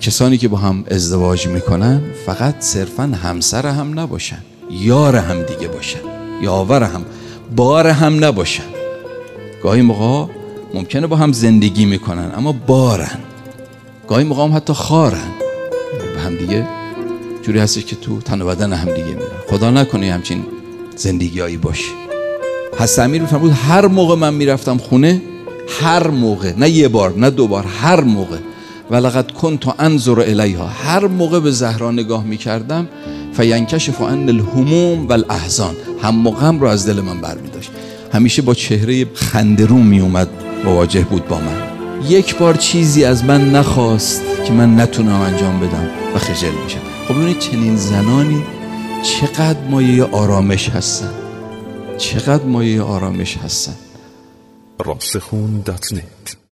کسانی که با هم ازدواج میکنن فقط صرفا همسر هم نباشن، یار هم دیگه باشن، یاور هم، بار هم نباشن. گاهی موقع ممکنه با هم زندگی میکنن اما بارن، گاهی موقع هم حتی خارن به هم دیگه، جوری هستش که تو تن و بدن هم دیگه میرن. خدا نکنه همچین زندگیایی باشه. حضرت امیر میفرمود هر موقع من میرفتم خونه، هر موقع، نه یه بار نه دو بار، هر موقع، ولقد کنت انظر الیها، هر موقع به زهرا نگاه میکردم، فینکشف عن الهموم والاحزان، هم و غم رو از دل من برمی‌داشت. همیشه با چهره خنده‌رو میومد مواجه بود با من. یک بار چیزی از من نخواست که من نتونم انجام بدم و خجل میشم. خب ببینید چنین زنانی چقدر مایه آرامش هستن، چقدر مایه آرامش هستن. راسخون.net